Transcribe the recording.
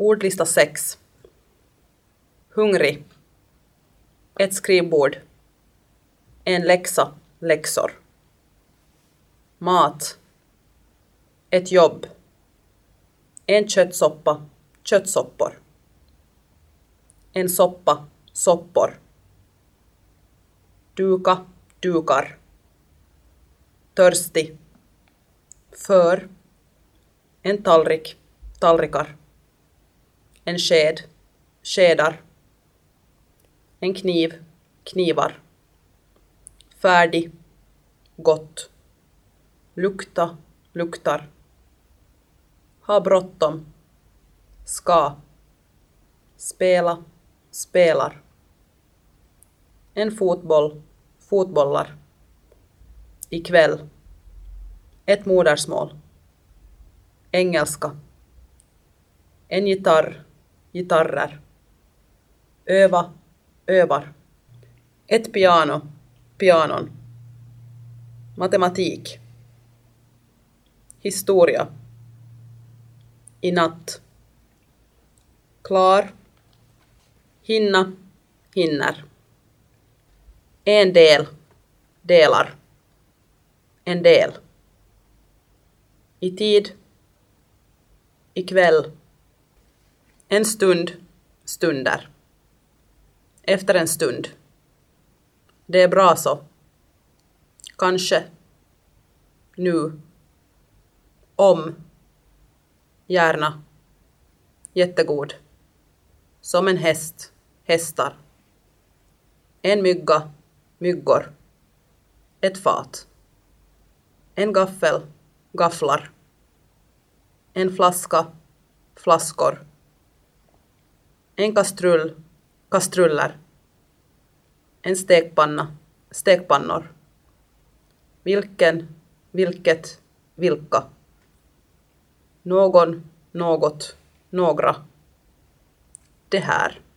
Ordlista 6. Hungrig. Ett skrivbord. En läxa, läxor. Mat. Ett jobb. En köttsoppa, köttsoppor. En soppa, soppor. Duka, dukar. Törstig. För. En tallrik, tallrikar. En sked, skedar. En kniv, knivar. Färdig, gott. Lukta, luktar. Ha bråttom. Ska. Spela, spelar. En fotboll, fotbollar. Ikväll. Ett modersmål. Engelska. En gitarr, gitarrer. Öva, övar. Ett piano, pianon. Matematik. Historia. I natt. Klar. Hinna, hinner. En del, delar. En del. I tid. Ikväll. En stund, stunder. Efter en stund. Det är bra så. Kanske. Nu. Om. Gärna. Jättegod. Som en häst. Hästar. En mygga. Myggor. Ett fat. En gaffel. Gafflar. En flaska. Flaskor. En kastrull. Kastruller. En stekpanna. Stekpannor. Vilken. Vilket. Vilka. Någon. Något. Några. Det här.